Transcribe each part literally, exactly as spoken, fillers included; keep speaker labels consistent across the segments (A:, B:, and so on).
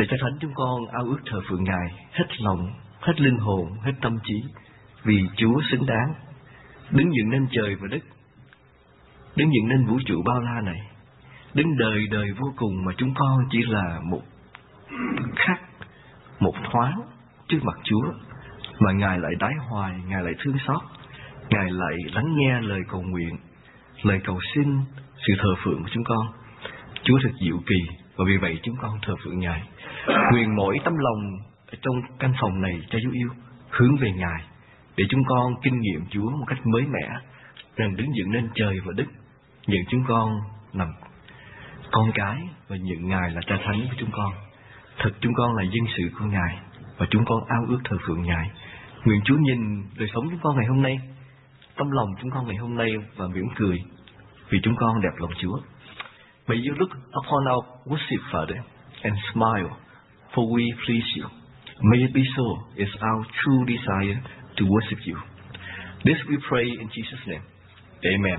A: Để cho thánh chúng con ao ước thờ phượng Ngài hết lòng, hết linh hồn, hết tâm trí, vì Chúa xứng đáng, đứng dựng nên trời và đất, đứng dựng nên vũ trụ bao la này, đến đời đời vô cùng mà chúng con chỉ là một khắc, một thoáng trước mặt Chúa, mà Ngài lại đái hoài, Ngài lại thương xót, Ngài lại lắng nghe lời cầu nguyện, lời cầu xin, sự thờ phượng của chúng con. Chúa thật diệu kỳ, và vì vậy chúng con thờ phượng Ngài. Nguyện mỗi tấm lòng ở trong căn phòng này cho Chúa yêu hướng về Ngài, để chúng con kinh nghiệm Chúa một cách mới mẻ, rằng đứng dựng nên trời và đất, nhận chúng con làm con cái và nhận Ngài là Cha Thánh của chúng con. Thật chúng con là dân sự của Ngài, và chúng con ao ước thờ phượng Ngài. Nguyện Chúa nhìn đời sống chúng con ngày hôm nay, tâm lòng chúng con ngày hôm nay, và mỉm cười vì chúng con đẹp lòng Chúa. May you look upon our worship, Father, and smile, for we please you. May it be so. It's our true desire to worship you. This we pray in Jesus' name. Amen.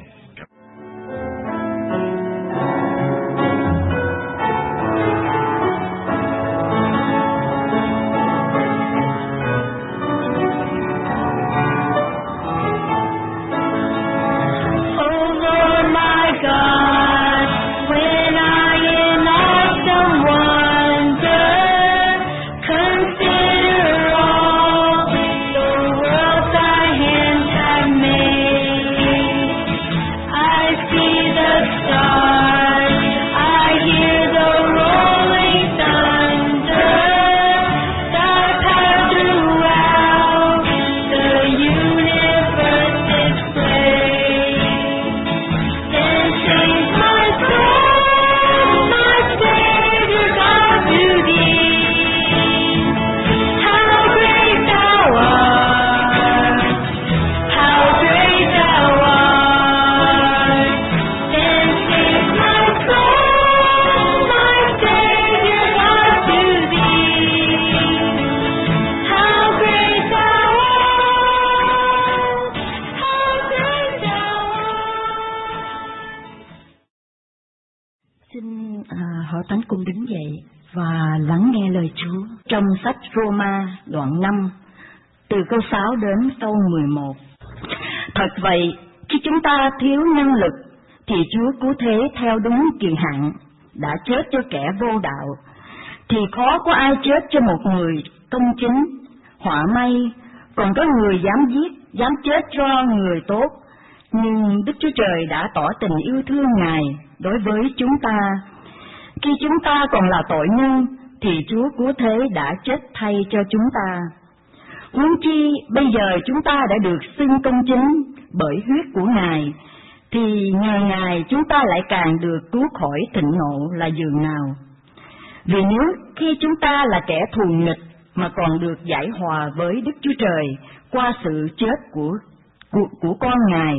B: Roma đoạn năm từ câu sáu đến câu mười một. Thật vậy, khi chúng ta thiếu năng lực thì Chúa cứu thế theo đúng kỳ hạn đã chết cho kẻ vô đạo, thì khó có ai chết cho một người công chính. Họa may còn có người dám giết, dám chết cho người tốt, nhưng Đức Chúa Trời đã tỏ tình yêu thương Ngài đối với chúng ta. Khi chúng ta còn là tội nhân thì Chúa cứu thế đã chết thay cho chúng ta. Huống chi bây giờ chúng ta đã được xưng công chính bởi huyết của Ngài, thì ngày ngày chúng ta lại càng được cứu khỏi thịnh nộ là dường nào. Vì nếu khi chúng ta là kẻ thù nghịch mà còn được giải hòa với Đức Chúa Trời qua sự chết của, của, của con Ngài,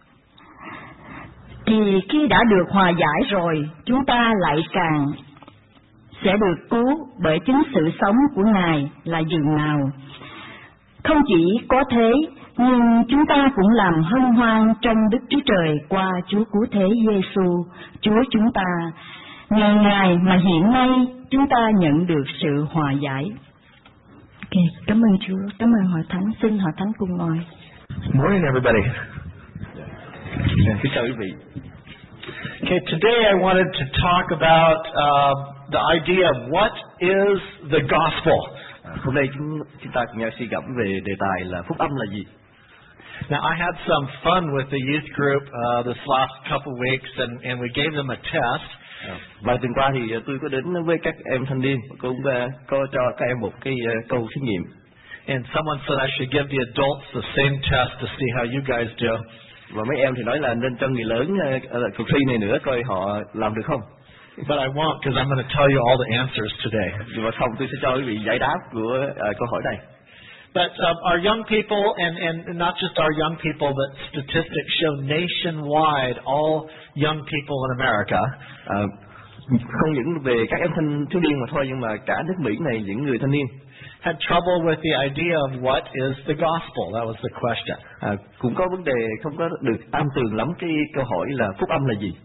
B: thì khi đã được hòa giải rồi, chúng ta lại càng sẽ được cứu bởi chính sự sống của Ngài là dường nào. Không chỉ có thế, nhưng chúng ta cũng làm hân hoan trong Đức Chúa Trời qua Chúa cứu thế Giêsu, Chúa chúng ta. Nhờ Ngài mà hiện nay chúng ta nhận được sự hòa giải. Ok, cảm ơn Chúa, cảm ơn Hội Thánh, xin Hội Thánh cùng ngồi.
C: Morning, everybody.
A: Kính chào quý vị.
C: Okay, today I wanted to talk about uh, the idea of what is the gospel.
A: Hôm nay chúng, chúng ta cùng nhau suy gẫm về đề tài là phúc âm là gì.
C: Now, I had some fun with the youth group uh, this last couple of weeks, and, and we gave them a test.
A: Vài tuần qua thì tôi có đến với các em thanh niên, cũng uh, có cho các em một cái uh, câu thí nghiệm.
C: And someone said I should give the adults the same test to see how you guys do.
A: Và mấy em thì nói là nên cho người lớn uh, cuộc thi này nữa coi họ làm được không.
C: But I won't, because I'm going to tell you all the answers today.
A: Nhưng mà không, tôi sẽ cho quý vị giải đáp của uh, câu hỏi này.
C: But um, our young people, and, and not just our young people, but statistics show nationwide all young people in America.
A: Uh, không những về các em thanh thiếu niên mà thôi, nhưng mà cả nước Mỹ này, những người thanh niên
C: had trouble with the idea of what is the gospel. That was the question.
A: Uh, cũng có vấn đề không có được am tường lắm cái câu hỏi là phúc âm là gì.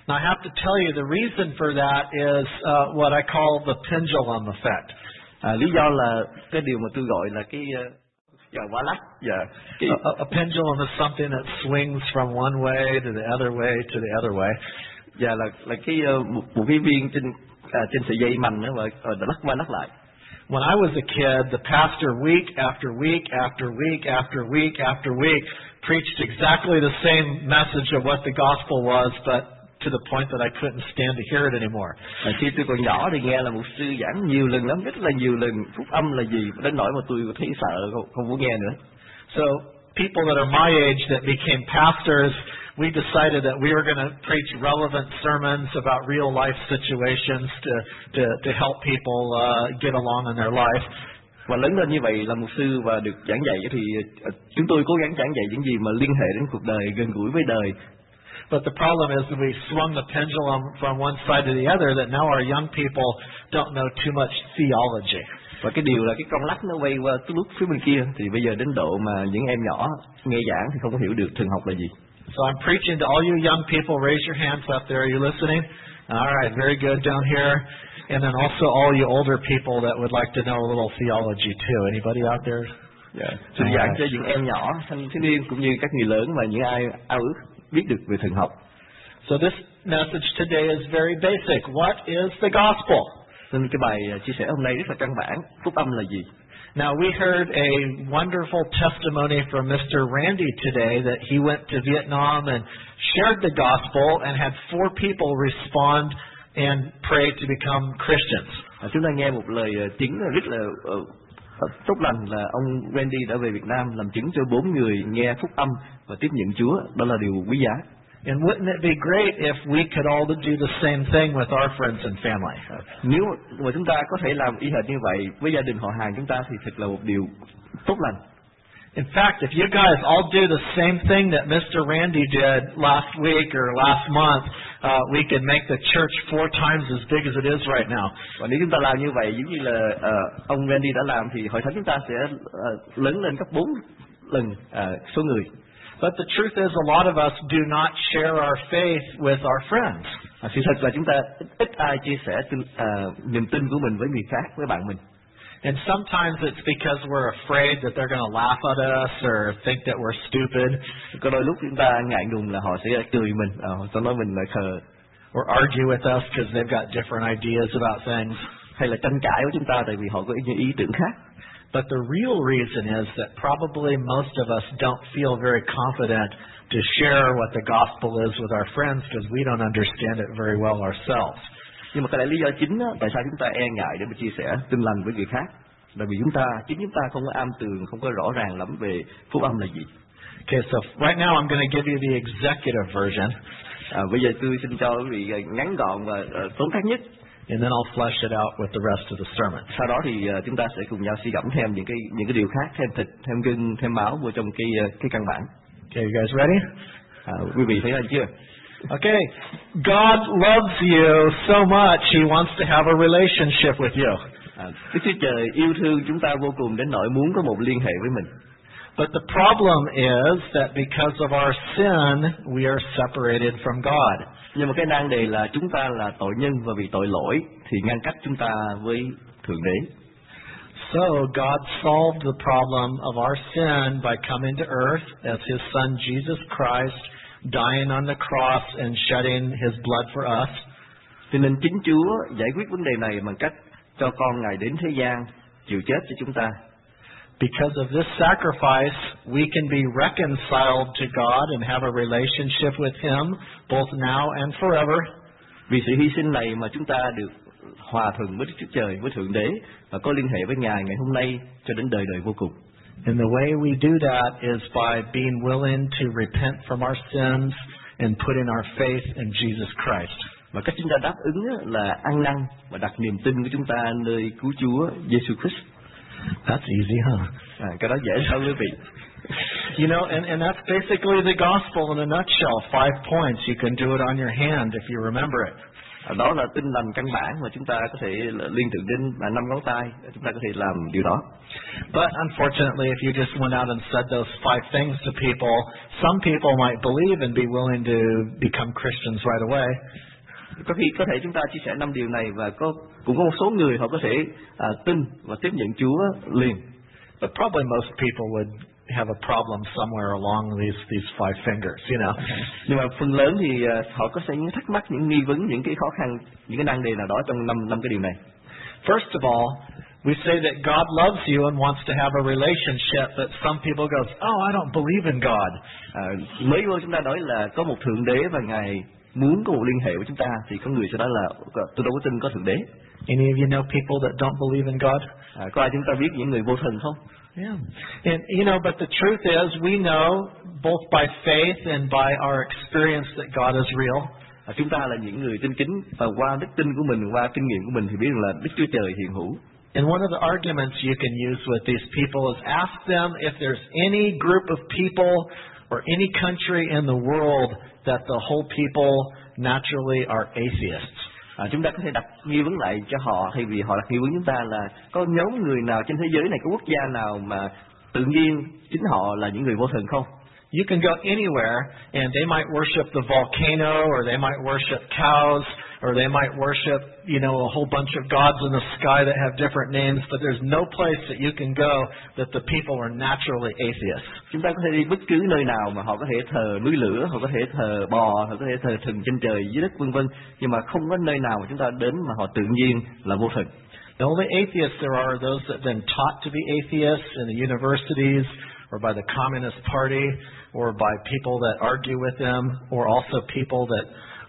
C: Now I have to tell you, the reason for that is uh, what I call the pendulum effect.
A: À, lý do là cái điều mà tôi gọi là cái uh, dạ quả lắc. Dạ. Cái...
C: A, a pendulum is something that swings from one way to the other way to the other way.
A: Dạ là là cái uh, một, một cái viên trên à, trên sợi dây mành đó mà uh, lắc qua lắc lại.
C: When I was a kid, the pastor week after week after week after week after week preached exactly the same message of what the gospel was, but to the point that I couldn't stand to hear it anymore.
A: À, khi tôi còn nhỏ thì nghe là một sư giảng nhiều lần lắm, rất là nhiều lần phúc âm là gì, đến nỗi mà tôi thấy sợ không, không muốn nghe nữa.
C: So people that are my age that became pastors, we decided that we were going to preach relevant sermons about real life situations to to to help people uh, get along in their life.
A: Và lớn lên như vậy là mục sư và được giảng dạy thì uh, chúng tôi cố gắng giảng dạy những gì mà liên hệ đến cuộc đời, gần gũi với đời.
C: But the problem is that we swung the pendulum from one side to the other, that now our young people don't know too much theology.
A: Và cái điều là cái con lắc nó quay qua cái lúc phía bên kia, thì bây giờ đến độ mà những em nhỏ nghe giảng thì không có hiểu được thần học là gì.
C: So I'm preaching to all you young people. Raise your hands up there. Are you listening? All right, very good down here. And then also all you older people that would like to know a little theology too. Anybody out there?
A: Yeah. Tôi giảng cho những em nhỏ, thanh thiếu niên cũng như các người lớn và những ai ao ước biết được về thần học.
C: So this message today is very basic. What is the gospel?
A: Nên cái bài chia sẻ hôm nay rất là căn bản. Phúc âm là gì?
C: Now we heard a wonderful testimony from Mister Randy today that he went to Vietnam and shared the gospel and had four people respond and pray to become Christians.
A: À, chúng ta nghe một lời chứng rất là uh, tốt lành là ông Randy đã về Việt Nam làm chứng cho bốn người nghe phúc âm và tiếp nhận Chúa. Đó là điều quý giá.
C: And wouldn't it be great if we could all do the same thing with our friends and family?
A: Nếu mà chúng ta có thể làm y hệt như vậy với gia đình họ hàng chúng ta thì thật là một điều tốt lành.
C: In fact, if you guys all do the same thing that Mister Randy did last week or last month, uh, we can make the church four times as big as it is right now.
A: Và nếu chúng ta làm như vậy, giống như là uh, ông Randy đã làm, thì hội thánh chúng ta sẽ uh, lớn lên gấp bốn lần uh, số người.
C: But the truth is, a lot of us do not share our faith with our friends.
A: À, sự thật là chúng ta ít, ít ai chia sẻ uh, niềm tin của mình với người khác, với bạn mình.
C: And sometimes it's because we're afraid that they're going to laugh at us or think that we're stupid.
A: Có đôi lúc chúng ta ngại ngùng là họ sẽ cười mình, à, họ sẽ nói mình là khờ.
C: Or argue with us because they've got different ideas about things.
A: Hay là tranh cãi với chúng ta tại vì họ có những ý tưởng khác.
C: But the real reason is that probably most of us don't feel very confident to share what the gospel is with our friends because we don't understand it very well ourselves.
A: Nhưng mà cái lý do chính đó, tại sao chúng ta e ngại để mà chia sẻ tin lành với người khác là vì chúng ta chính chúng ta không có am tường, không có rõ ràng lắm về phúc âm là gì.
C: Okay, so right now I'm going to give you the executive version.
A: À, bây giờ tôi xin cho quý vị ngắn gọn và uh, tóm tắt nhất.
C: And then I'll flesh it out with the rest of the sermon.
A: Sau đó thì uh, chúng ta sẽ cùng nhau suy gẫm thêm những cái những cái điều khác, thêm thịt, thêm gân, thêm máu vào trong cái uh, cái căn bản.
C: Okay, you guys ready?
A: À, quý vị thấy chưa?
C: Okay, God loves you so much, He wants to have a relationship with you.
A: À, Đức Chúa Trời yêu thương chúng ta vô cùng đến nỗi muốn có một liên hệ với mình.
C: But the problem is that because of our sin, we are separated from God.
A: Nhưng mà cái nan đề là chúng ta là tội nhân và vì tội lỗi thì ngăn cách chúng ta với Thượng Đế.
C: So God solved the problem of our sin by coming to earth as His Son Jesus Christ, dying on the cross and shedding His blood for us.
A: Cho nên chính Chúa giải quyết vấn đề này bằng cách cho con Ngài đến thế gian chịu chết cho chúng ta.
C: Because of this sacrifice, we can be reconciled to God and have a relationship with Him, both now and forever.
A: Vì sự hy sinh này mà chúng ta được hòa thuận với Đức Chúa Trời, với Thượng Đế và có liên hệ với Ngài ngày hôm nay cho đến đời đời vô cùng.
C: And the way we do that is by being willing to repent from our sins and putting our faith in Jesus Christ.
A: Và cách chúng ta đáp ứng là ăn năn và đặt niềm tin của chúng ta nơi cứu Chúa Giêsu Christ.
C: That's easy, huh?
A: À, cái đó dễ sao quý vị?
C: You know, and, and that's basically the gospel in a nutshell. Five points. You can do it on your hand if you remember it.
A: Đó là tin lành căn bản mà chúng ta có thể liên tưởng đến là năm ngón tay, chúng ta có thể làm điều đó.
C: But unfortunately, if you just went out and said those five things to people, some people might believe and be willing to become Christians right away.
A: Có khi có thể chúng ta chia sẻ năm điều này và có cũng có một số người họ có thể à, tin và tiếp nhận Chúa liền.
C: But probably most people would have a problem somewhere along these these five fingers, you know.
A: Nhưng mà phần lớn thì uh, họ có sẽ những thắc mắc, những nghi vấn, những cái khó khăn, những cái nan đề nào đó trong năm năm cái điều này.
C: First of all, we say that God loves you and wants to have a relationship, but some people goes, "Oh, I don't believe in God."
A: À, mới vô chúng ta nói là có một thượng đế và Ngài muốn có một liên hệ với chúng ta, thì có người sẽ nói là tôi đâu có tin có thượng đế.
C: Any of you know people that don't believe in God?
A: À, có ai chúng ta biết những người vô thần không?
C: Yeah. And, you know, but the truth is we know both by faith and by our experience that God is real.
A: À, chúng ta là những người tin kính và qua đức tin của mình, qua kinh nghiệm của mình thì biết rằng là Đức Chúa Trời hiện hữu.
C: And one of the arguments you can use with these people is ask them if there's any group of people or any country in the world that the whole people naturally are atheists.
A: À, chúng ta có thể đặt nghi vấn lại cho họ, thay vì họ đặt nghi vấn chúng ta là có nhóm người nào trên thế giới này, có quốc gia nào mà tự nhiên chính họ là những người vô thần không?
C: You can go anywhere and they might worship the volcano or they might worship cows or they might worship, you know, a whole bunch of gods in the sky that have different names, but there's no place that you can go that the people are naturally atheists.
A: Chúng ta có thể đi bất cứ nơi nào mà họ có thể thờ núi lửa, họ có thể thờ bò, họ có thể thờ thần trên trời dưới đất vân vân, nhưng mà không có nơi nào mà chúng ta đến mà họ tự nhiên là vô thần.
C: The only atheists there are are those that have been taught to be atheists in the universities or by the Communist Party or by people that argue with them, or also people that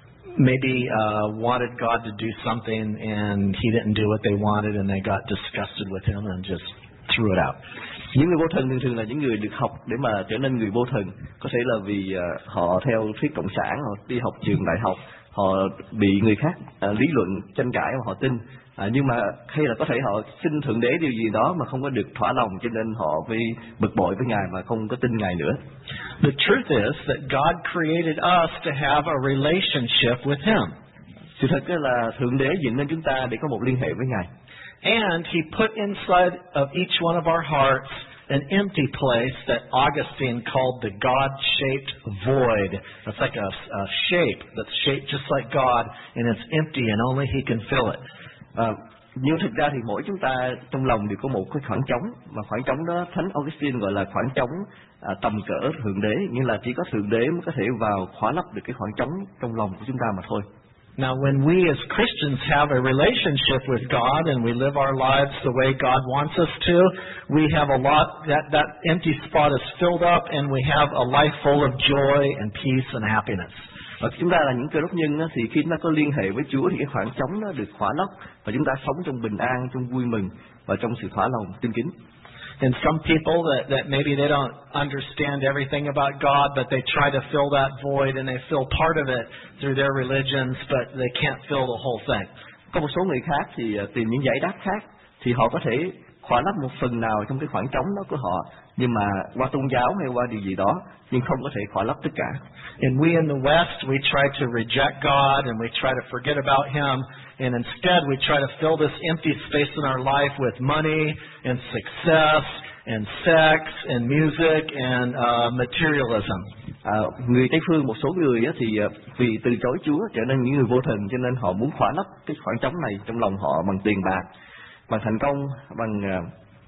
C: maybe uh, wanted God to do something and He didn't do what they wanted and they got disgusted with Him and just threw it out.
A: Những người vô thần thường thường là những người được học để mà trở nên người vô thần. Có thể là vì uh, họ theo thuyết cộng sản, họ đi học trường đại học, họ bị người khác uh, lý luận tranh cãi mà họ tin. À, nhưng mà hay là có thể họ xin thượng đế điều gì đó mà không có được thỏa lòng, cho nên họ mới bực bội với Ngài mà không có tin Ngài nữa.
C: The truth is that God created us to have a relationship with Him.
A: Sự thật là thượng đế dựng nên chúng ta để có một liên hệ với Ngài.
C: And He put inside of each one of our hearts an empty place that Augustine called the God-shaped void. It's like a, a shape that's shaped just like God, and it's empty, and only He can fill it.
A: À, nhưng thực ra thì mỗi chúng ta trong lòng đều có một cái khoảng trống, mà khoảng trống đó Thánh Augustine gọi là khoảng trống à, tầm cỡ thượng đế, nghĩa là chỉ có thượng đế mới có thể vào khóa lấp được cái khoảng trống trong lòng của chúng ta mà thôi.
C: Now, when we as Christians have a relationship with God and we live our lives the way God wants us to, we have a lot, that, that empty spot is filled up and we have a life full of joy and peace and happiness.
A: Và chúng ta là những cơ đốc nhân thì khi chúng ta có liên hệ với Chúa thì cái khoảng trống nó được khỏa lấp và chúng ta sống trong bình an, trong vui mừng và trong sự thỏa lòng tin kính.
C: And some people that, that maybe they don't understand everything about God, but they try to fill that void and they fill part of it through their religions, but they can't fill the whole thing.
A: Có một số người khác thì tìm những giải đáp khác, thì họ có thể khỏa lấp một phần nào trong cái khoảng trống đó của họ, nhưng mà qua tôn giáo hay qua điều gì đó, nhưng không có thể khỏa lấp tất cả.
C: And we in the West, we try to reject God and we try to forget about Him, and instead we try to fill this empty space in our life with money and success and sex and music and uh, materialism.
A: À, người Tây phương, một số người á, thì vì từ chối Chúa trở nên những người vô thần, cho nên họ muốn khỏa lấp cái khoảng trống này trong lòng họ bằng tiền bạc, bằng thành công, bằng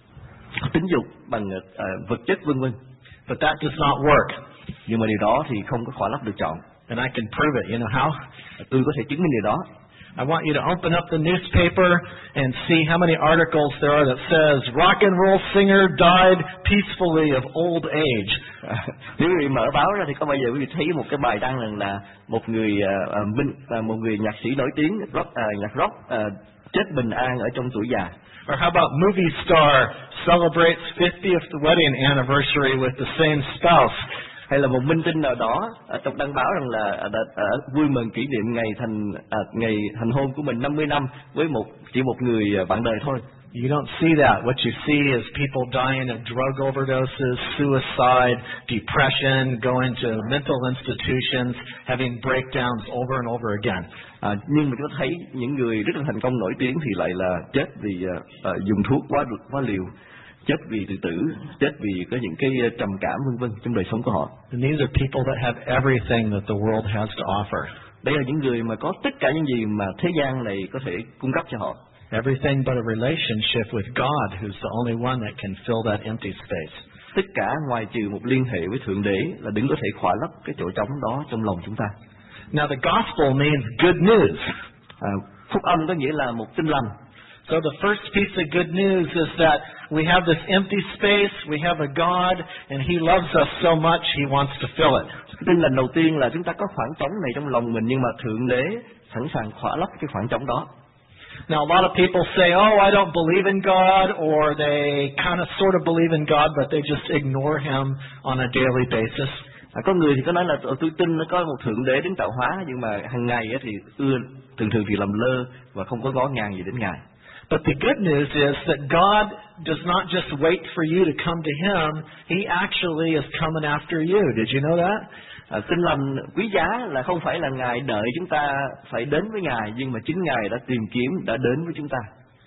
A: uh, tính dục, bằng uh, vật chất vân vân.
C: But that does not work.
A: Nhưng mà điều đó thì không có khỏa lấp được trọn.
C: And I can prove it. You know how?
A: Tôi có thể chứng minh điều đó.
C: I want you to open up the newspaper and see how many articles there are that says rock and roll singer died peacefully of old age.
A: À, nếu quý vị mở báo ra thì có bao giờ quý vị thấy một cái bài đăng rằng là một người uh, minh uh, một người nhạc sĩ nổi tiếng rock, uh, nhạc rock uh, chết bình an ở trong tuổi già.
C: Or how about movie star celebrates fiftieth wedding anniversary with the same spouse?
A: Hay là một minh tinh nào đó ở trong đăng báo rằng là à, à, vui mừng kỷ niệm ngày thành à, ngày thành hôn của mình năm mươi năm với một chỉ một người bạn đời thôi.
C: You don't see that. What you see is people dying of drug overdoses, suicide, depression, going to mental institutions, having breakdowns over and over again.
A: À, nhưng mà chúng ta thấy những người rất là thành công nổi tiếng thì lại là chết vì uh, uh, dùng thuốc quá quá liều, chết vì tự tử, chết vì có những cái trầm cảm vân vân trong đời sống của họ.
C: And these are people that have everything that the world has to offer.
A: Đây là những người mà có tất cả những gì mà thế gian này có thể cung cấp cho họ.
C: Everything but a relationship with God, who's the only one that can fill that empty space.
A: Tất cả ngoài trừ một liên hệ với Thượng Đế là đừng có thể khỏa lấp cái chỗ trống đó trong lòng chúng ta.
C: Now the gospel means good news.
A: À, phúc âm có nghĩa là một tin lành.
C: So the first piece of good news is that we have this empty space, we have a God, and He loves us so much He wants to fill it.
A: Cái tin lành đầu tiên là chúng ta có khoảng trống này trong lòng mình, nhưng mà Thượng Đế sẵn sàng khỏa lấp cái khoảng trống đó.
C: Now, a lot of people say, oh, I don't believe in God, or they kind of sort of believe in God, but they just ignore Him on a daily basis.
A: À, có người thì có nói là tôi tin nó có một Thượng Đế đến tạo hóa, nhưng mà hàng ngày thì ưa thường thường thì làm lơ và không có ngó ngàng gì đến Ngài.
C: But the good news is that God does not just wait for you to come to Him, He actually is coming after you. Did you know that?
A: À, tin lành quý giá là không phải là Ngài đợi chúng ta phải đến với Ngài, nhưng mà chính Ngài đã tìm kiếm, đã đến với chúng ta.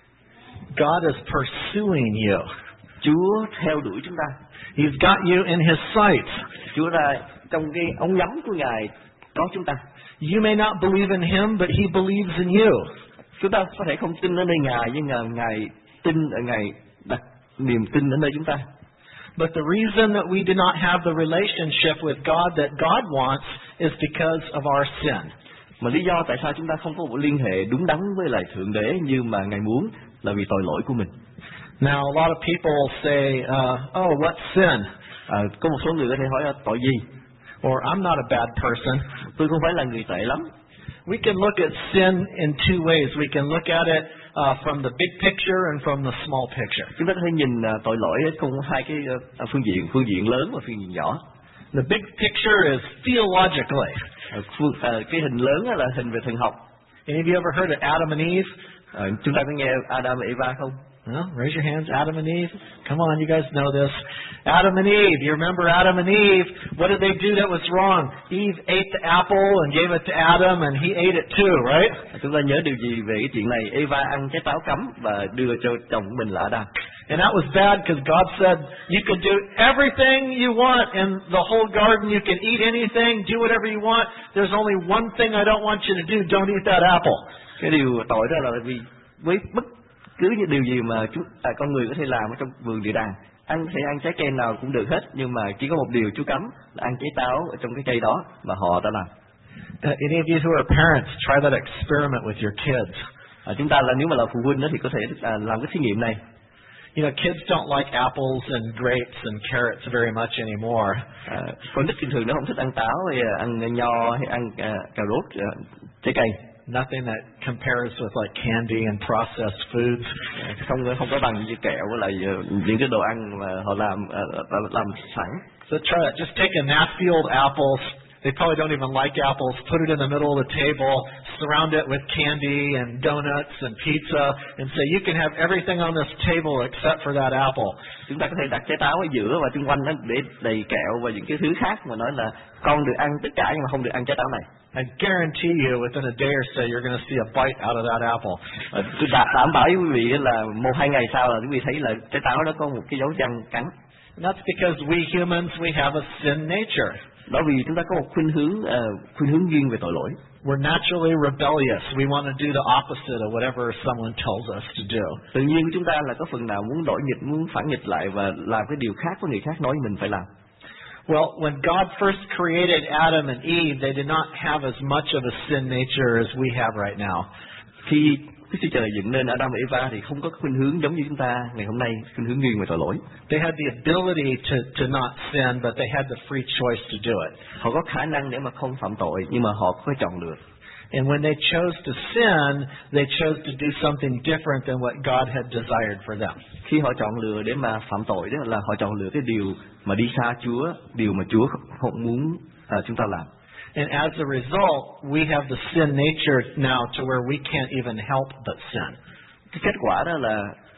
C: God is pursuing you.
A: Chúa theo đuổi chúng ta.
C: He's got you in His sights.
A: Chúa đã trong cái ống nhắm của Ngài có chúng ta.
C: You may not believe in Him, but He believes in you.
A: Chúng ta có thể không tin ở nơi Ngài, nhưng Ngài, Ngài tin ở Ngài đặt niềm tin ở nơi chúng ta.
C: But the reason that we do not have the relationship with God that God wants is because of our sin.
A: Mà lý do tại sao chúng ta không có một liên hệ đúng đắn với lại Thượng Đế như mà Ngài muốn là vì tội lỗi của mình.
C: Now a lot of people say, uh, oh, what sin?
A: À, có một số người có thể hỏi là tội gì?
C: Or I'm not a bad person.
A: Tôi không phải là người tệ lắm.
C: We can look at sin in two ways. We can look at it uh, from the big picture and from the small picture.
A: Chúng ta có thể nhìn uh, tội lỗi trong hai cái uh, phương diện, phương diện lớn và phương diện nhỏ.
C: The big picture is theologically.
A: Uh, phương, uh, cái hình lớn là hình về thần học.
C: Any of you ever heard of Adam and Eve?
A: Uh, chúng ta có nghe Adam và Eva không?
C: Well, raise your hands, Adam and Eve. Come on, you guys know this. Adam and Eve. You remember Adam and Eve? What did they do that was wrong? Eve ate the apple and gave it to Adam, and he ate it too, right?
A: Chúng ta nhớ điều gì về cái chuyện này? Eva ăn trái táo cấm và đưa cho chồng của mình là Adam.
C: And that was bad because God said you can do everything you want in the whole garden. You can eat anything, do whatever you want. There's only one thing I don't want you to do. Don't eat that apple.
A: Cái điều tội đó là vì với bất cứ những điều gì mà chúng à, con người có thể làm ở trong vườn địa đàng, ăn thể ăn trái cây nào cũng được hết, nhưng mà chỉ có một điều Chúa cấm là ăn trái táo ở trong cái cây đó, mà họ đã làm.
C: Uh, any of you who are parents, try that experiment with your kids.
A: À, chúng ta là nếu mà là phụ huynh đó thì có thể à, làm cái thí nghiệm này.
C: You know, kids don't like apples and grapes and carrots very much anymore.
A: À, con nít thường thường nó không thích ăn táo hay ăn nho hay ăn à, cà rốt, à, trái cây.
C: Nothing that compares with like candy and processed foods.
A: Không không có bằng như kẹo với lại những cái đồ ăn mà họ làm uh, làm sẵn.
C: So try that. Just take a Naffield apple. They probably don't even like apples. Put it in the middle of the table. Surround it with candy and donuts and pizza, and say you can have everything on this table except for that apple.
A: Chúng ta có thể đặt trái táo ở giữa và xung quanh nó để đầy kẹo và những cái thứ khác mà nói là con được ăn tất cả nhưng mà không được ăn trái táo này.
C: I guarantee you, within a day or so, you're going to see a bite out of that apple.
A: Tôi đảm bảo với quý vị là một hai ngày sau là quý vị thấy là trái táo đó có một cái dấu răng cắn.
C: And that's because we humans, we have a sin nature.
A: Đó vì chúng ta có một khuynh hướng uh, khuynh hướng duyên về tội lỗi.
C: We're naturally rebellious. We want to do the opposite of whatever someone tells us to do.
A: Tự nhiên của chúng ta là có phần nào muốn đổi nghịch, muốn phản nghịch lại và làm cái điều khác với người khác nói mình phải làm.
C: Well, when God first created Adam and Eve, they did not have as much of a sin nature as we have right now.
A: Khi Đức Chúa Trời dựng nên Adam và Eva thì không có khuynh hướng giống như chúng ta ngày hôm nay, khuynh hướng nghiêng về tội lỗi.
C: They had the ability to to not sin, but they had the free choice to do it.
A: Họ có khả năng để mà không phạm tội, nhưng mà họ có chọn lựa.
C: And when they chose to sin, they chose to do something different than what God had desired for them.
A: Khi họ chọn lựa để mà phạm tội đó là họ chọn lựa cái điều mà đi xa Chúa, điều mà Chúa không muốn à, chúng ta làm.
C: And as a result, we have the sin nature now to where we can't even help but sin.
A: Cái kết quả đó là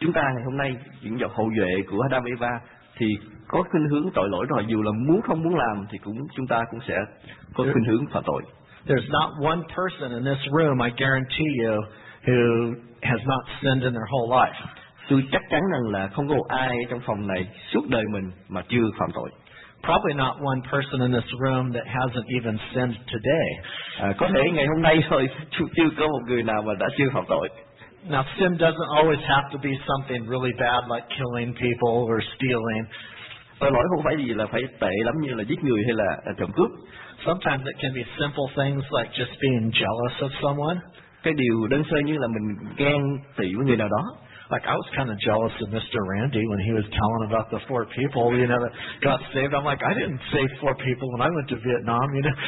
A: chúng ta ngày hôm nay những dòng hậu duệ của Adam Eva thì có khuynh hướng tội lỗi rồi, dù là muốn không muốn làm thì cũng chúng ta cũng sẽ có khuynh hướng phạm tội.
C: There's not one person in this room, I guarantee you, who has not sinned in their whole life.
A: Tôi chắc chắn rằng là không có một ai trong phòng này suốt đời mình mà chưa phạm tội.
C: Probably not one person in this room that hasn't even sinned today.
A: À, có thể ngày hôm nay thôi chưa có một người nào mà đã chưa phạm tội.
C: Now, sin doesn't always have to be something really bad like killing people or stealing.
A: Tội lỗi không phải gì là phải tệ lắm như là giết người hay là trộm cướp.
C: Sometimes it can be simple things like just being jealous of someone.
A: Cái điều đơn sơ như là mình ghen tị với người nào đó.
C: Like I was kind of jealous of Mister Randy when he was telling about the four people, you know, that got saved. I'm like, I didn't save four people when I went to Vietnam, you know.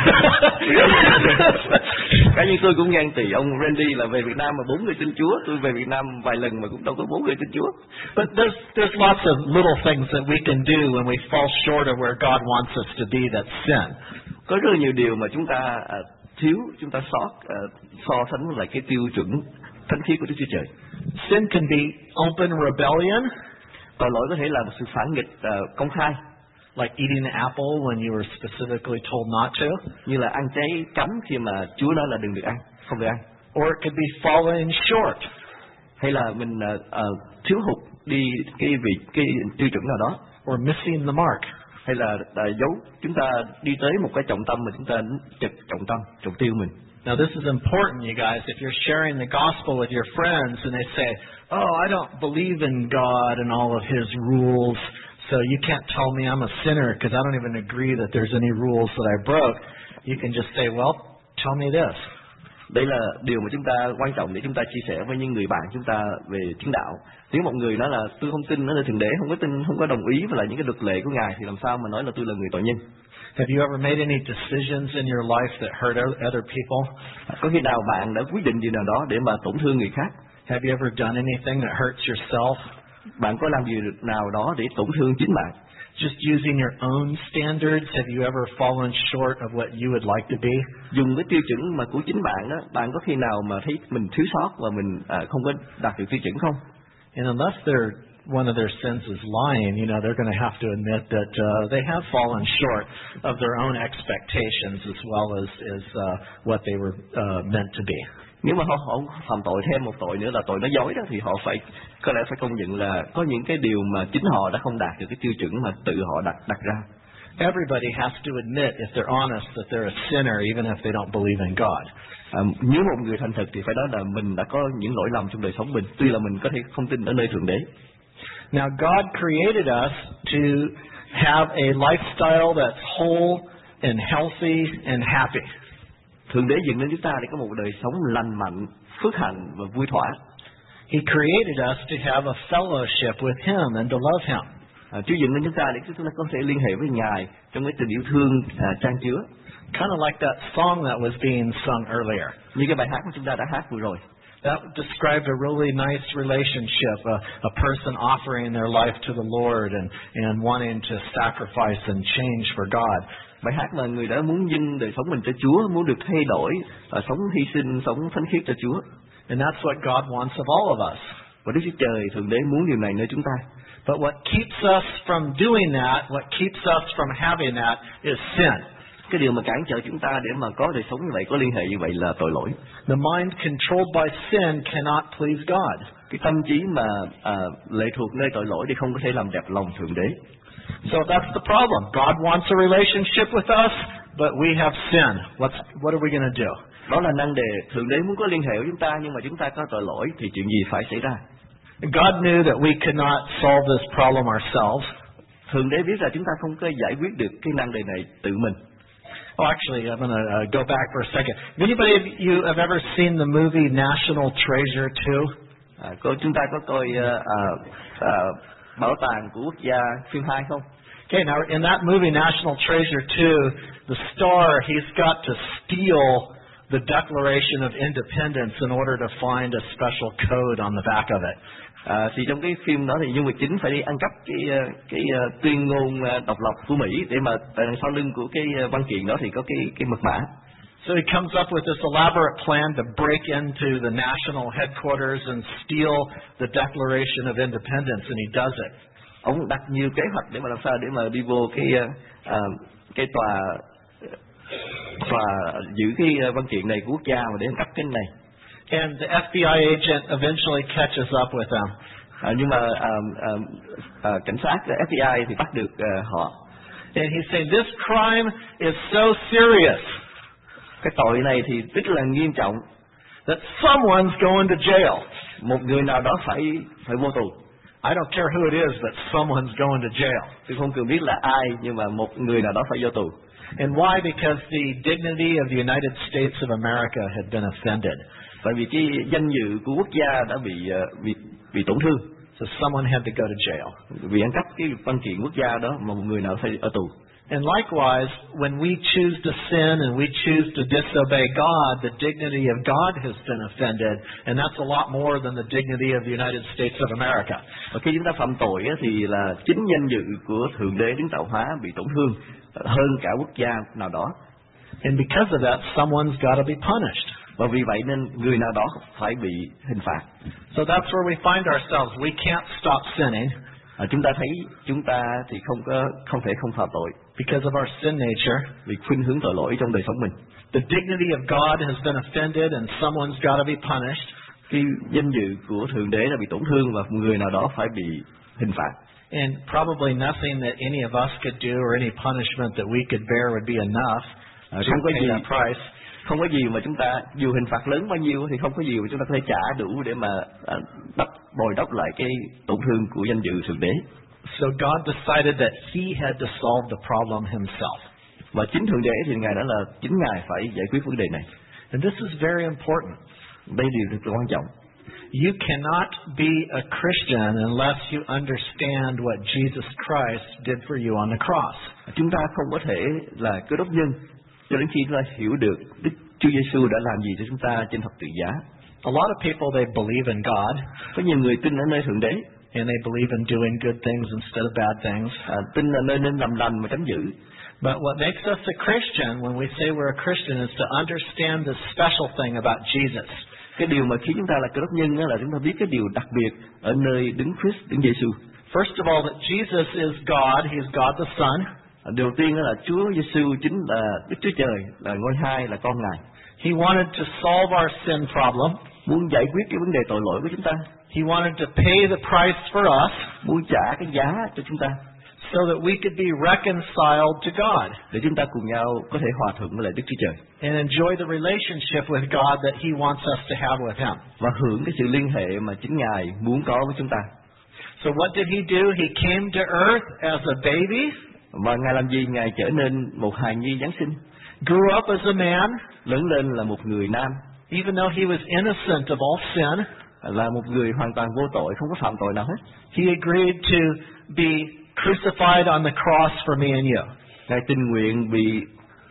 A: Cá nhân tôi cũng ghen tị ông Randy là về Việt Nam mà bốn người tin Chúa. Tôi về Việt Nam vài lần mà cũng đâu có bốn người tin Chúa.
C: But there's there's lots of little things that we can do when we fall short of where God wants us to be that's sin.
A: Có rất là nhiều điều mà chúng ta uh, thiếu, chúng ta sót uh, so sánh với lại cái tiêu chuẩn thánh khiết của Đức Chúa Trời.
C: Sin can be open rebellion.
A: Tội lỗi có thể là một sự phản nghịch uh, công khai.
C: Like eating an apple when you were specifically told not to.
A: Như là ăn trái cấm khi mà Chúa nói là đừng được ăn, không được ăn.
C: Or it could be falling short.
A: Hay là mình uh, uh, thiếu hụt đi cái vị cái tiêu chuẩn nào đó.
C: Or missing the mark.
A: Hay là uh, giấu chúng ta đi tới một cái trọng tâm mà chúng ta chật trọng tâm, trọng tiêu mình.
C: Now this is important, you guys. If you're sharing the gospel with your friends and they say, "Oh, I don't believe in God and all of His rules, so you can't tell me I'm a sinner because I don't even agree that there's any rules that I broke," you can just say, "Well, tell me this."
A: Đây là điều mà chúng ta quan trọng để chúng ta chia sẻ với những người bạn chúng ta về chứng đạo. Nếu một người nói là tôi không tin nó là thượng đế, không có tin, không có đồng ý với lại những cái luật lệ của Ngài thì làm sao mà nói là tôi là người tội nhân?
C: Have you ever made any decisions in your life that hurt other people?
A: Có khi nào bạn đã quyết định gì nào đó để mà tổn thương người khác?
C: Have you ever done anything that hurts yourself?
A: Bạn có làm gì nào đó để tổn thương chính bạn?
C: Just using your own standards, have you ever fallen short of what you would like to be?
A: Dùng cái tiêu chuẩn mà của chính bạn đó, bạn có khi nào mà thấy mình thiếu sót và mình à, không có đạt được tiêu chuẩn không?
C: And unless they're one of their sins is lying, you know, they're going to have to admit that uh, they have fallen short of their own expectations as well as, as uh, what they were uh, meant to be.
A: Nếu mà họ, họ phạm tội thêm một tội nữa là tội nói dối đó thì họ phải có lẽ phải công nhận là có những cái điều mà chính họ đã không đạt được cái tiêu chuẩn mà tự họ đặt đặt ra.
C: Everybody has to admit, if they're honest, that they're a sinner, even if they don't believe in God.
A: À, nếu một người thành thật thì phải nói là mình đã có những lỗi lầm trong đời sống mình, tuy là mình có thể không tin ở nơi thượng đế.
C: Now, God created us to have a lifestyle that's whole and healthy and happy.
A: Thượng đế dựng nên chúng ta để có một đời sống lành mạnh, phước hạnh và vui thỏa.
C: He created us to have a fellowship with Him and to love Him.
A: À, Chúa dựng nên chúng ta để chúng ta có thể liên hệ với Ngài trong cái tình yêu thương à, chan chứa.
C: Kind of like that song that was being sung earlier.
A: Như cái bài hát mà chúng ta đã hát vừa rồi.
C: That described a really nice relationship, a, a person offering their life to the Lord and, and wanting to sacrifice and change for God.
A: Bài hát là người đã muốn dâng đời sống mình cho Chúa, muốn được thay đổi, và sống hy sinh, sống thánh khiết cho Chúa.
C: And that's what God wants of all of us.
A: Và Đức Chúa Trời Thượng Đế muốn điều này nơi chúng ta.
C: But what keeps us from doing that, what keeps us from having that is sin.
A: Cái điều mà cản trở chúng ta để mà có đời sống như vậy, có liên hệ như vậy là tội lỗi.
C: The mind controlled by sin cannot please God.
A: Cái tâm trí mà à, lệ thuộc nơi tội lỗi thì không có thể làm đẹp lòng Thượng Đế.
C: So that's the problem. God wants a relationship with us, but we have sin. What's, what are we going to do?
A: Đó là năng đề. Thượng Đế muốn có liên hệ với chúng ta, nhưng mà chúng ta có tội lỗi thì chuyện gì phải xảy ra?
C: God knew that we could not solve this problem ourselves.
A: Thượng Đế biết là chúng ta không có giải quyết được cái năng đề này tự mình.
C: Oh, actually, I'm going to uh, go back for a second. Have anybody of you have ever seen the movie National Treasure two?
A: À, cô chúng ta có coi uh, uh, uh, Bảo tàng của quốc gia phim hai không?
C: Okay, now in that movie National Treasure two, the star, he's got to steal the Declaration of Independence in order to find a special code on the back of it.
A: À, thì trong cái phim đó thì nhân vật chính phải đi ăn cắp cái cái uh, tuyên ngôn uh, độc lập của Mỹ để mà tại đằng sau lưng của cái uh, văn kiện đó thì có cái cái mật mã.
C: So he comes up with this elaborate plan to break into the national headquarters and steal the Declaration of Independence, and he does it.
A: Ông đặt nhiều kế hoạch để mà làm sao để mà đi vô cái uh, cái tòa tòa giữ cái văn kiện này của quốc gia mà để cắp cái này.
C: And the F B I agent eventually catches up with them.
A: À, nhưng mà uh, uh, uh, cảnh sát F B I thì bắt được uh, họ.
C: And he's saying this crime is so serious.
A: Cái tội này thì rất là nghiêm trọng.
C: That someone's going to jail.
A: Một người nào đó phải phải vô tù.
C: I don't care who it is, but someone's going to jail.
A: Tôi không cần biết là ai, nhưng mà một người nào đó phải vô tù.
C: And why? Because the dignity of the United States of America had been offended.
A: Tại vì cái danh dự của quốc gia đã bị uh, bị bị tổn thương.
C: So someone had to go to jail.
A: Vì ăn cắp cái văn kiện quốc gia đó mà một người nào phải ở tù.
C: And likewise, when we choose to sin and we choose to disobey God, the dignity of God has been offended, and that's a lot more than the dignity of the United States of America.
A: Và khi chúng ta phạm tội á, thì là chính danh dự của Thượng Đế Đấng Tạo Hóa bị tổn thương hơn cả quốc gia nào đó.
C: And because of that, someone's got to be punished.
A: Và vì vậy nên người nào đó phải bị hình phạt.
C: So that's where we find ourselves. We can't stop sinning.
A: À, chúng ta thấy chúng ta thì không có không thể không phạm tội.
C: Because of our sin nature.
A: Vì khuynh hướng tội lỗi trong đời sống mình.
C: The dignity of God has been offended and someone's got to be punished.
A: Cái danh dự của Thượng Đế đã bị tổn thương và người nào đó phải bị hình phạt.
C: And probably nothing that any of us could do or any punishment that we could bear would be enough
A: à,
C: to
A: không có
C: pay
A: gì,
C: that price.
A: Không có gì mà chúng ta, dù hình phạt lớn bao nhiêu thì không có gì mà chúng ta có thể trả đủ để mà à, đắp, bồi đắp lại cái tổn thương của danh dự Thượng Đế.
C: So God decided that He had to solve the problem Himself.
A: Và chính Thượng Đế thì Ngài đã là chính Ngài phải giải quyết vấn đề này.
C: And this is very important.
A: Đây là điều rất là quan trọng.
C: You cannot be a Christian unless you understand what Jesus Christ did for you on the cross.
A: Chúng ta không có thể là Cơ Đốc nhân cho đến khi chúng ta hiểu được Đức Chúa Giêsu đã làm gì cho chúng ta trên thập tự giá.
C: A lot of people, they believe in God.
A: Có nhiều người tin ở nơi Thượng Đế.
C: And they believe in doing good things instead of bad things.
A: À, tin là nơi nên làm lành mà tránh dữ.
C: But what makes us a Christian when we say we're a Christian is to understand the special thing about Jesus.
A: Cái điều mà khi chúng ta là Cơ Đốc nhân là chúng ta biết cái điều đặc biệt ở nơi Đấng Christ, Đấng Giêsu.
C: First of all, that Jesus is God. He is God the Son.
A: Đầu tiên là Chúa Giêsu chính là Đức Chúa Trời, là ngôi hai, là con Ngài.
C: He wanted to solve our sin problem.
A: Muốn giải quyết cái vấn đề tội lỗi của chúng ta.
C: He wanted to pay the price for us.
A: Muốn trả cái giá cho chúng ta.
C: So that we could be reconciled to God.
A: Để chúng ta cùng nhau có thể hòa thuận với lại Đức Chúa Trời.
C: And enjoy the relationship with God that He wants us to have with Him.
A: Và hưởng cái sự liên hệ mà chính Ngài muốn có với chúng ta.
C: So what did He do? He came to earth as a baby.
A: Và Ngài làm gì? Ngài trở nên một hài nhi Giáng sinh.
C: Grew up as a man.
A: Lớn lên là một người nam.
C: Even though he was innocent of all sin.
A: Là một người hoàn toàn vô tội, không có phạm tội nào hết.
C: He agreed to be crucified on the cross for me and you.
A: Ngài tình nguyện bị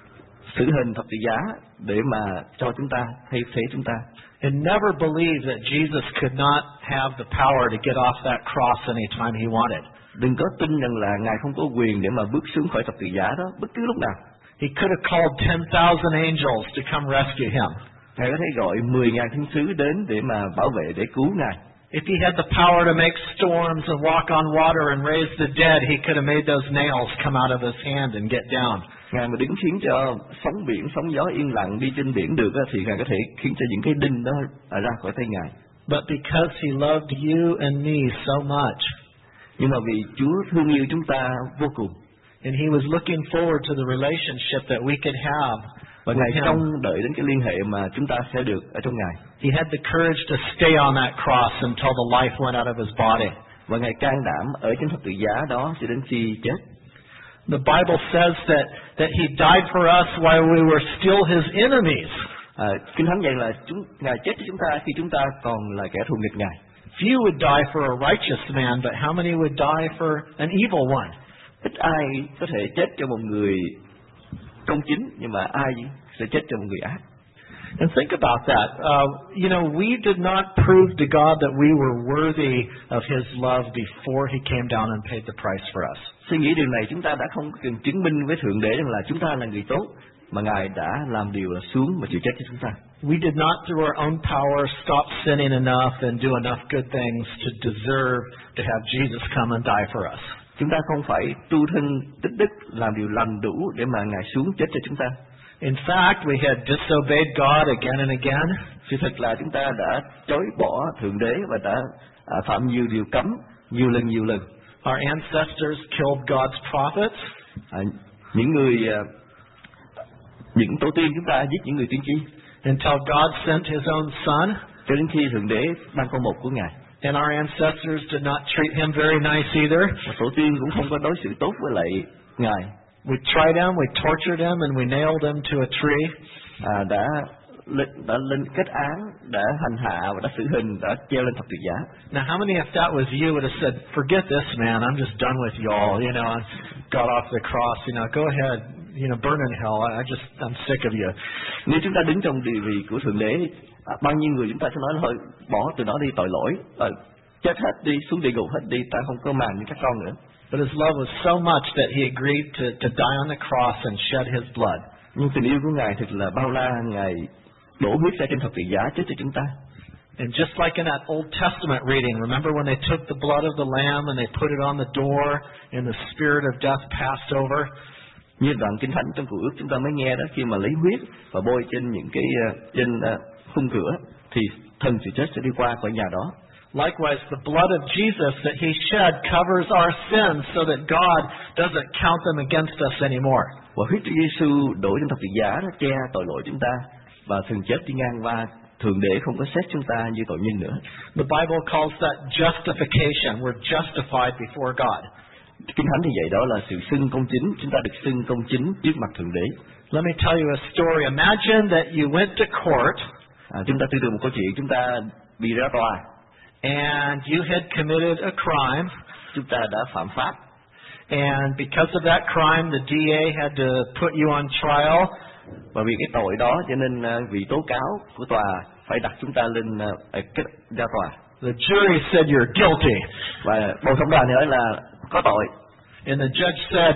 A: xử hình thập tự giá để mà cho chúng ta, thay thế chúng ta.
C: And never believe that Jesus could not have the power to get off that cross anytime he wanted.
A: Đừng có tin rằng là Ngài không có quyền để mà bước xuống khỏi thập tự giá đó bất cứ lúc nào.
C: He could have called ten thousand angels to come rescue him.
A: Ngài có thể gọi mười ngàn thiên sứ đến để mà bảo vệ, để cứu Ngài.
C: If he had the power to make storms and walk on water and raise the dead, he could have made those nails come out of his hand and get down.
A: Ngài mà đứng khiến cho sóng biển, sóng gió yên lặng đi trên biển được thì Ngài có thể khiến cho những cái đinh đó ra khỏi tay Ngài.
C: But because he loved you and me so much,
A: nhưng mà vì Chúa thương yêu chúng ta vô cùng,
C: and he was looking forward to the relationship that we could have.
A: Và Ngài trông đợi đến cái liên hệ mà chúng ta sẽ được ở trong Ngài.
C: He had the courage to stay on that cross until the life went out of his body.
A: Và Ngài can đảm ở trên thập tự giá đó cho đến khi chết.
C: The Bible says that that he died for us while we were still his enemies.
A: À, Kinh Thánh dạy là chúng Ngài chết cho chúng ta khi chúng ta còn là kẻ thù nghịch Ngài.
C: Few would die for a righteous man, but how many would die for an evil one?
A: Ít ai có thể chết cho một người công chính, nhưng mà ai sẽ chết cho một người ác.
C: And think about that. Uh, you know, we did not prove to God that we were worthy of His love before He came down and paid the price for us.
A: Suy nghĩ điều này, chúng ta đã không cần chứng minh với Thượng Đế rằng là chúng ta là người tốt mà Ngài đã làm điều là xuống và chịu chết cho chúng ta.
C: We did not through our own power stop sinning enough and do enough good things to deserve to have Jesus come and die for us.
A: Chúng ta không phải tu thân tích đức làm điều lành đủ để mà Ngài xuống chết cho chúng ta.
C: In fact, we had disobeyed God again and again.
A: Sự thật là chúng ta đã chối bỏ Thượng Đế và đã à, phạm nhiều điều cấm nhiều lần nhiều lần.
C: Our ancestors killed God's prophets.
A: À, những người à, những tổ tiên chúng ta giết những người tiên tri.
C: Until God sent His own Son.
A: Cho đến khi Thượng Đế ban con một của Ngài.
C: And our ancestors did not treat Him very nice either.
A: Và tổ tiên cũng không có đối xử tốt với lại Ngài.
C: We tried Him, we tortured Him, and we nailed Him to a tree.
A: À, đã lên đã lên kết án, đã hành hạ và đã xử hình, đã treo lên thập tự giá.
C: Now, how many, if that was you, would have said, "Forget this, man. I'm just done with y'all. You know, I got off the cross. You know, go ahead. You know, burn in hell. I just, I'm sick of you."
A: Nếu chúng ta đứng trong địa vị của Thượng Đế, à, bao nhiêu người chúng ta sẽ nói là thôi, bỏ từ đó đi, tội lỗi, à, chết hết đi, xuống địa ngục hết đi, ta không có màng như các con nữa.
C: But His love was so much that He agreed to, to die on the cross and shed His blood.
A: Nhưng tình yêu của Ngài thật là bao la, Ngài đổ huyết ra trên thập tự giá chết cho chúng ta.
C: And just like in that Old Testament reading, remember when they took the blood of the lamb and they put it on the door and the spirit of death passed over?
A: Như đoạn Kinh Thánh trong Cựu Ước chúng ta mới nghe đó, khi mà lấy huyết và bôi trên những cái trên uh, khung cửa thì thần sự chết sẽ đi qua khỏi nhà đó.
C: Likewise, the blood of Jesus that He shed covers our sins so that God doesn't count them against us anymore.
A: Và huyết Chúa Giêsu đổ trên thập tự giá nó che tội lỗi chúng ta và thần chết đi ngang qua, Thượng Đế không có xét chúng ta như tội nhân nữa.
C: The Bible calls that justification. We're justified before God.
A: Kinh Thánh thì dạy đó là sự xưng công chính, chúng ta được xưng công chính trước mặt Thượng Đế.
C: Let me tell you a story. Imagine that you went to court.
A: À, chúng ta tưởng tượng một câu chuyện, chúng ta đi ra tòa.
C: And you had committed a crime.
A: Chúng ta đã phạm pháp.
C: And because of that crime, the D A had to put you on trial.
A: Và vì cái tội đó cho nên uh, vị tố cáo của tòa phải đặt chúng ta lên uh, cái ra tòa.
C: The jury said you're guilty.
A: Và bầu thẩm đoàn thì nói là có tội.
C: And the judge said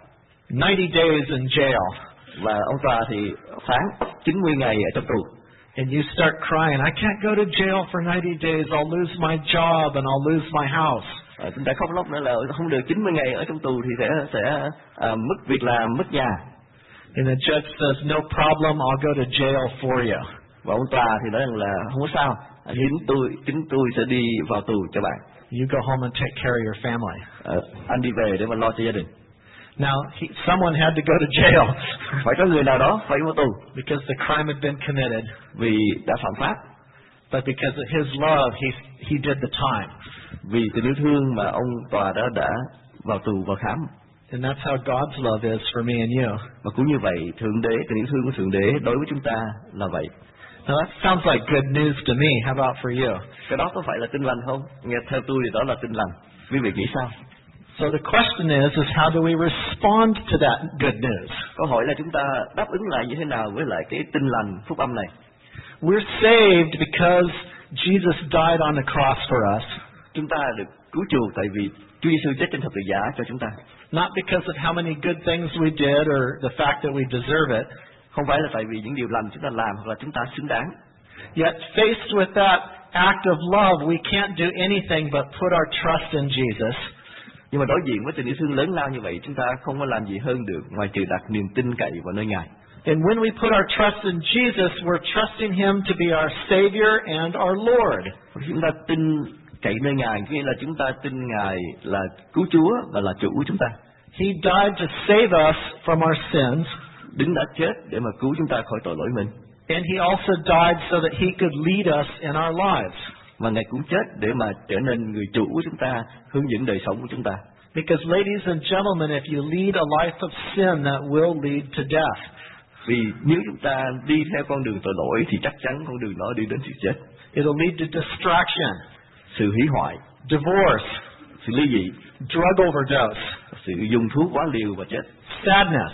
C: ninety days in jail.
A: Và ông tòa thì phán chín mươi ngày ở trong tù.
C: And you start crying, I can't go to jail for ninety days. I'll lose my job and I'll lose my house.
A: À, chúng ta khóc lóc nữa là không được chín mươi ngày ở trong tù thì sẽ sẽ à, mất việc làm, mất nhà.
C: And the judge says, no problem, I'll go to jail for you.
A: Và ông tòa thì nói rằng là không có sao, chính tôi chính tôi sẽ đi vào tù cho bạn.
C: You go home and take care of your family.
A: À, anh đi về để mà lo cho gia đình.
C: Now, he, someone had to go to jail.
A: Phải có người nào đó phải vào tù.
C: Because the crime had been committed.
A: Vì đã phạm pháp.
C: But because of His love, He He did the time.
A: Vì tình yêu thương mà ông tòa đó đã vào tù và khám.
C: And that's how God's love is for me and you.
A: Và cũng như vậy, Thượng Đế, tình yêu thương của Thượng Đế đối với chúng ta là vậy.
C: Now that sounds like good news to me. How about for you?
A: Cái đó có phải là tin lành không? Nghe theo tôi thì đó là tin lành. Quý vị nghĩ sao?
C: So the question is, is how do we respond to that good news?
A: Câu hỏi là chúng ta đáp ứng lại như thế nào với lại cái tin lành phúc âm này?
C: We're saved because Jesus died on the cross for us.
A: Chúng ta được cứu chuộc tại vì Chúa Giêsu chết trên thập tự giá cho chúng ta.
C: Not because of how many good things we did or the fact that we deserve it.
A: Không phải là tại vì những điều lành chúng ta làm hoặc là chúng ta xứng đáng.
C: Yet faced with that act of love, we can't do anything but put our trust in Jesus.
A: Nhưng mà đối diện với tình yêu thương lớn lao như vậy, chúng ta không có làm gì hơn được ngoài trừ đặt niềm tin cậy vào nơi Ngài.
C: And when we put our trust in Jesus, we're trusting Him to be our Savior and our Lord.
A: Chúng ta tin cậy nơi Ngài, nghĩa là chúng ta tin Ngài là cứu Chúa và là chủ của chúng ta.
C: He died to save us from our sins.
A: Đấng đã chết để mà cứu chúng ta khỏi tội lỗi mình.
C: And He also died so that He could lead us in our lives.
A: Và Ngài cũng chết để mà trở nên người chủ của chúng ta, hướng dẫn đời sống của chúng ta.
C: Because ladies and gentlemen, if you lead a life of sin, that will lead to death.
A: Vì nếu chúng ta đi theo con đường tội lỗi thì chắc chắn con đường đó đi đến sự chết.
C: It'll lead to distraction,
A: sự hủy hoại,
C: divorce,
A: sự ly dị,
C: drug overdose,
A: sự dùng thuốc quá liều và chết,
C: sadness.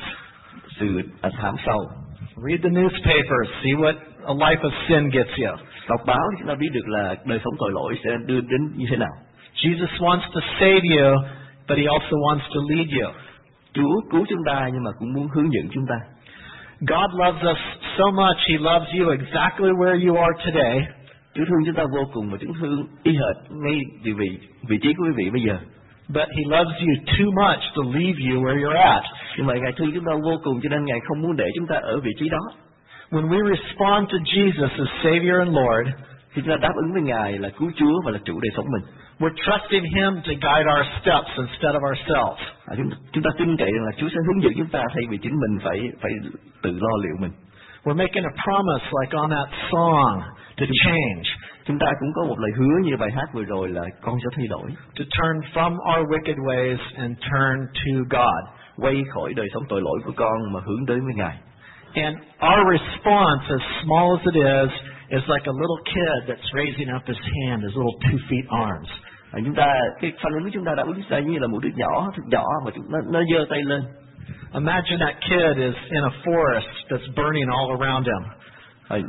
A: sự thảm sâu.
C: Read the newspapers, see what a life of sin gets you.
A: Đọc báo thì chúng ta biết được là đời sống tội lỗi sẽ đưa đến như thế nào.
C: Jesus wants to save you, but He also wants to lead you.
A: Chúa cứu chúng ta nhưng mà cũng muốn hướng dẫn chúng ta.
C: God loves us so much, He loves you exactly where you are today.
A: Chúa thương chúng ta vô cùng và Chúa thương y hệt ngay vị vị vị trí của quý vị bây giờ.
C: But He loves you too much to leave you where you're at.
A: Nhưng mà Ngài thương chúng ta vô cùng cho nên Ngài không muốn để chúng ta ở vị trí đó.
C: When we respond to Jesus as Savior and Lord,
A: khi chúng ta đáp ứng với Ngài là cứu Chúa và là chủ đời sống mình,
C: we're trusting Him to guide our steps instead of ourselves.
A: À, chúng, chúng ta tin cậy rằng là Chúa sẽ hướng dẫn chúng ta thay vì chính mình phải phải tự lo liệu mình.
C: We're making a promise like on that song to change.
A: Chúng ta cũng có một lời hứa như bài hát vừa rồi là con sẽ thay đổi.
C: To turn from our wicked ways and turn to God.
A: Quay khỏi đời sống tội lỗi của con mà hướng đến với Ngài.
C: And our response, as small as it is, is like a little kid that's raising up his hand, his little two feet arms.
A: À, chúng ta cái phản ứng của chúng ta đã ứng ra như là một đứa nhỏ, thật nhỏ mà chúng nó nó giơ tay lên.
C: Imagine that kid is in a forest that's burning all around him.
A: À,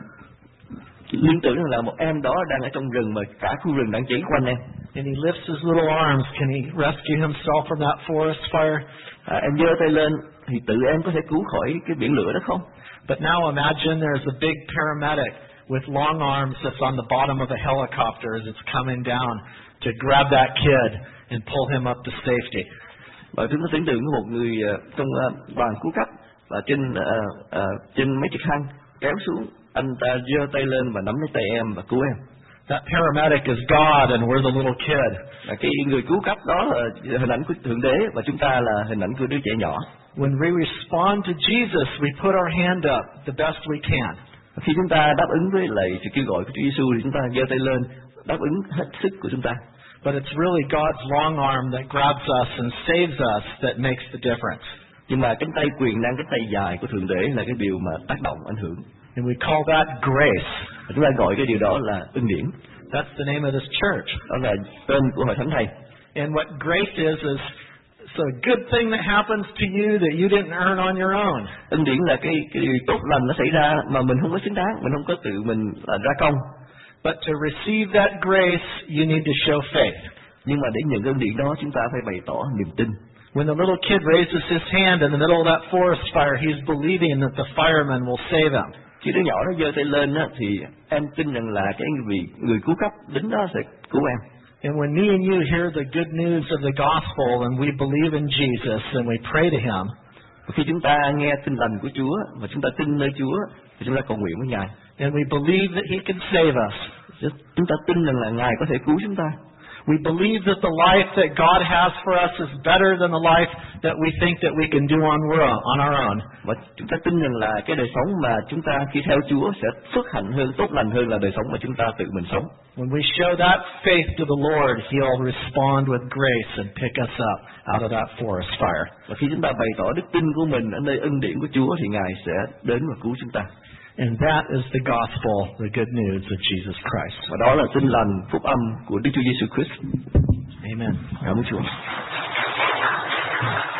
A: liên tưởng là một em đó đang ở trong rừng mà cả khu rừng đang cháy quanh em.
C: And he lifts his little arms. Can he rescue himself from that forest fire?
A: À, em giơ tay lên thì tự em có thể cứu khỏi cái biển lửa đó không?
C: But now imagine there's a big paramedic with long arms that's on the bottom of a helicopter as it's coming down to grab that kid and pull him up to safety.
A: Và chúng ta tưởng tượng có một người uh, trong uh, đoàn cứu cấp và trên uh, uh, trên mấy trực thăng kéo xuống, anh ta giơ tay lên và nắm lấy tay em và cứu em.
C: That paramedic is God and we're the little kid.
A: Và cái người cứu cấp đó là hình ảnh của Thượng Đế và chúng ta là hình ảnh của đứa trẻ nhỏ.
C: When we respond to Jesus, we put our hand up the best we can.
A: Khi chúng ta đáp ứng với lại sự kêu gọi của Chúa Giêsu thì chúng ta giơ tay lên đáp ứng hết sức của chúng ta.
C: But it's really God's long arm that grabs us and saves us that makes the difference.
A: Nhưng mà cánh tay quyền năng, cánh tay dài của Thượng Đế là cái điều mà tác động ảnh hưởng.
C: And we call that grace.
A: Và chúng ta gọi cái điều đó là ân điển.
C: That's the name of this church.
A: Đó là tên của hội thánh này.
C: And what grace is is it's a good thing that happens to you that you didn't earn on your own.
A: Ân điển là cái cái điều tốt lành nó xảy ra mà mình không có xứng đáng, mình không có tự mình là ra công.
C: But to receive that grace, you need to show faith.
A: Nhưng mà để nhận ân điển đó chúng ta phải bày tỏ niềm tin.
C: When the little kid raises his hand in the middle of that forest fire, he's believing that the fireman will save him.
A: Khi đứa nhỏ nó giơ tay lên á, thì em tin rằng là cái vị người cứu cấp đến đó sẽ cứu em.
C: And when me and you hear the good news of the gospel and we believe in Jesus and we pray to Him,
A: khi chúng ta nghe tin lành của Chúa và chúng ta tin nơi Chúa thì chúng ta cầu nguyện với Ngài.
C: And we believe that He can save us.
A: Chúng ta tin rằng là Ngài có thể cứu chúng ta.
C: We believe that the life that God has for us is better than the life that we think that we can do on on our own.
A: Và chúng ta tin rằng là cái đời sống mà chúng ta khi theo Chúa sẽ phước hạnh hơn, tốt lành hơn là đời sống mà chúng ta tự mình sống.
C: When we show that faith to the Lord, He'll respond with grace and pick us up out of that forest fire.
A: Và khi chúng ta bày tỏ đức tin của mình ở nơi ân điển của Chúa thì Ngài sẽ đến và cứu chúng ta.
C: And that is the gospel, the good news of Jesus Christ.
A: Và đó là tin lành, phúc âm của Đức Chúa Giêsu Christ.
C: Amen.
A: Cảm ơn Chúa.